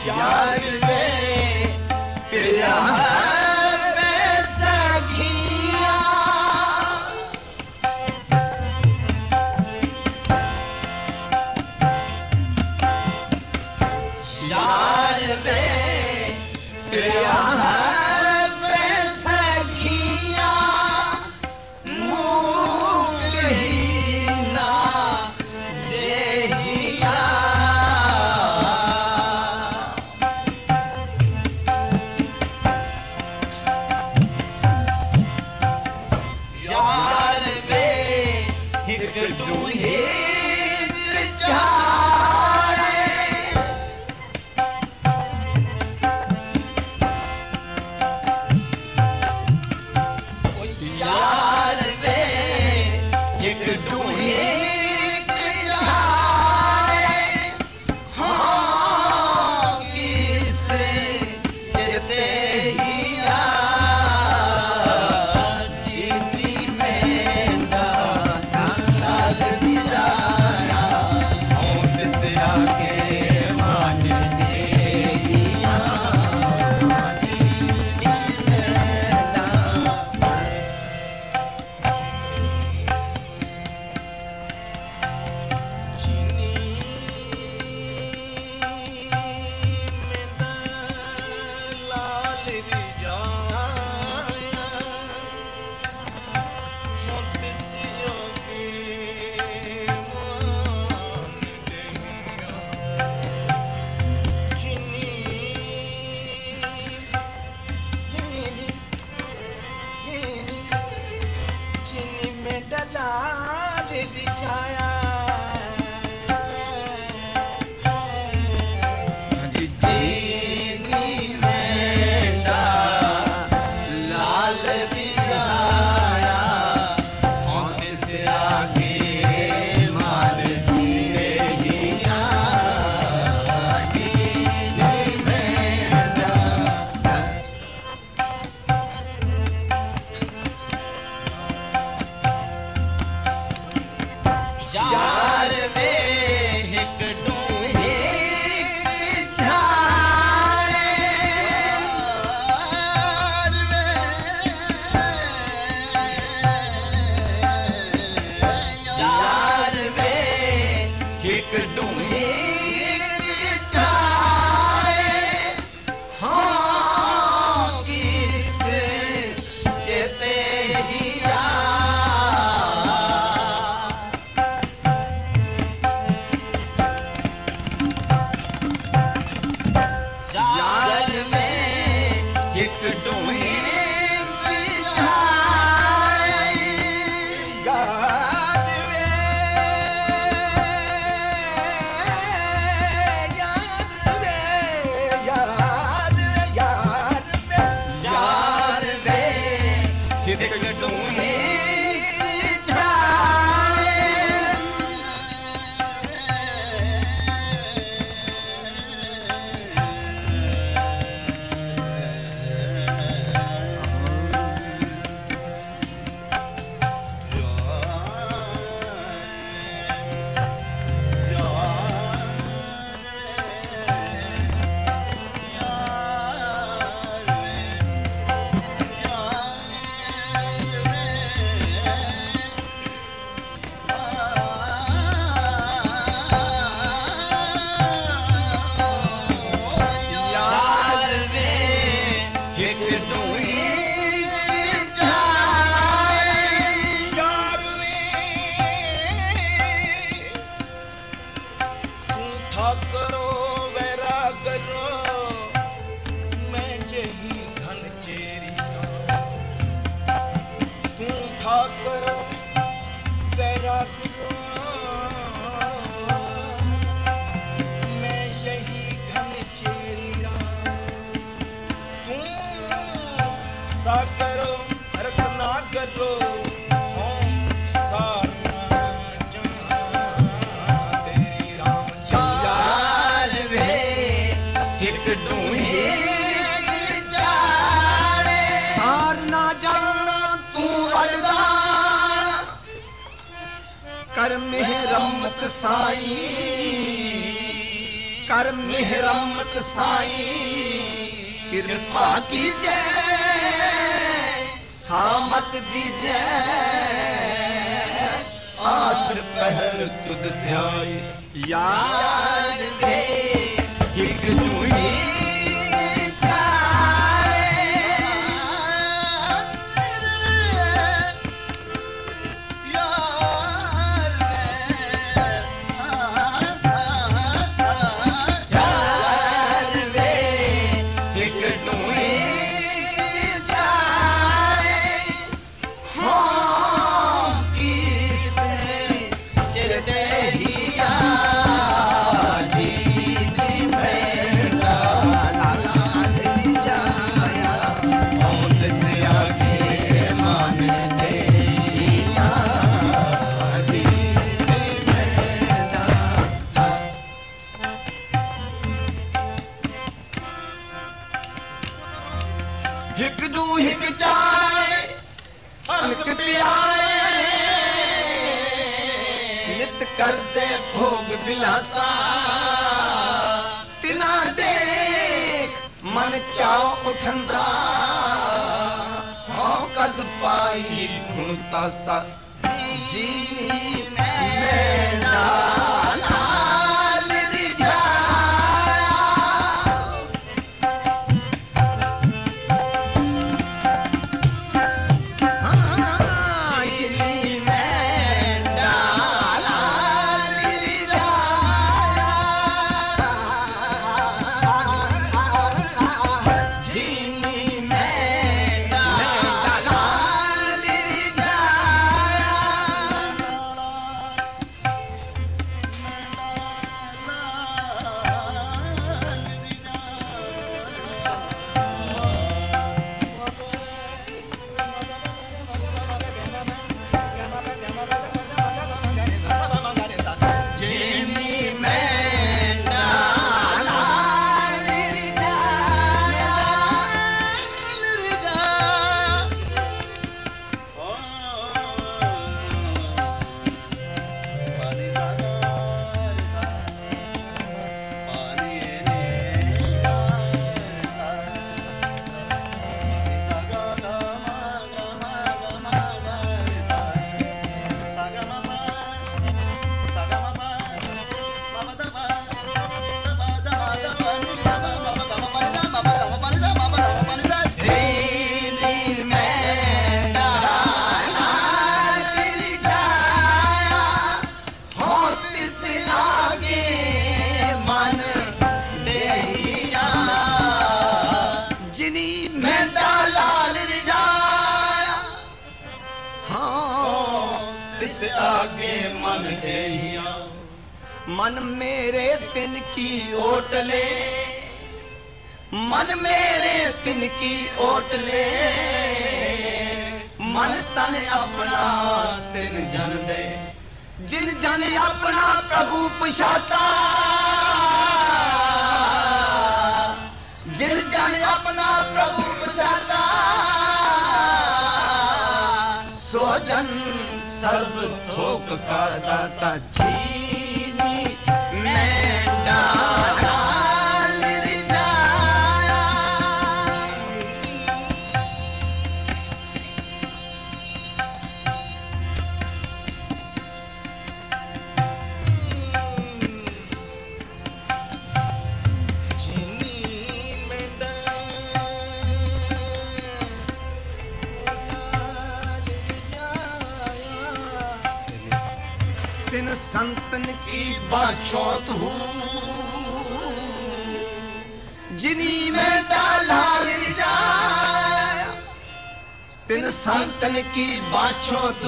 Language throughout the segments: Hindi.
यार वे प्रिया कर मेहरमत साईं कृपा कीजे सामत दीजे आखिर पहर तुद ध्याय यार दे एक दुई करते भोग बिलासा तिना देख मन चाओ उठंदा हो कद पाई गुणता सा जी में डाला मन मेरे तिन की ओटले मन मेरे तिन की ओटले मन तन अपना तिन जन दे जिन जन अपना प्रभु पछाता जिन जन अपना प्रभु पछाता सो जन सर्व थोक का दाता जीनी मैं डाला संतन की बाछौत हूँ जिनी में डाला जाया तिन संतन की बाछौत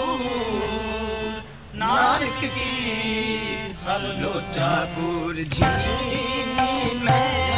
नानक की हर लोटा पूर जिनी में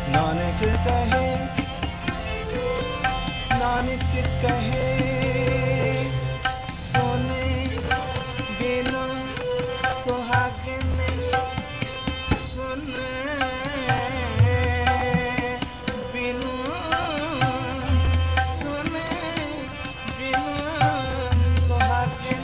नानक कहे, नानक कहे सोने बिनु सुहागिन, सोने बिनु, सोने बिनु सुहागिन।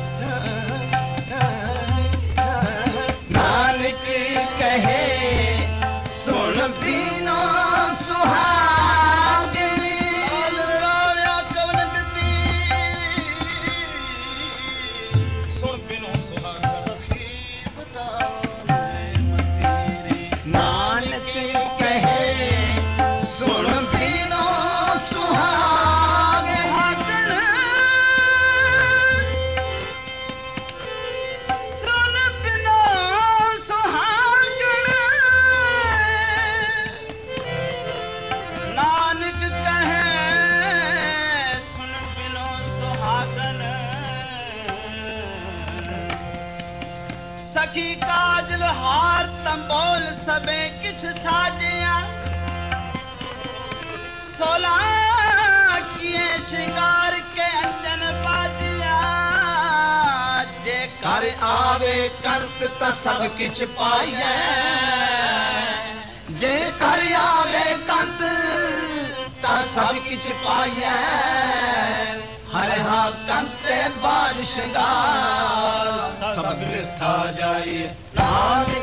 नानक कहे सुन बिनु सुहागिन, लाव्या कवन गति, सुन बिनु सुहागिन सखी बतावे मतीरी। नानक कहे सुन बिनु सुहागिन, सुन बिनु सुहागिन। नानक कहे सुन बिनु सुहागन, सखी काजल हार तंबोल सबे किछ साजिया, सोला किए श्रृंगार के अंजन बाजिया। जे कर आवे कंत त सब किछ पाइए, जे कर आवे कंत त सब किछ पाइए। हर हा कंते बाज श्रृंगार सब बिरथा जाइए। नानक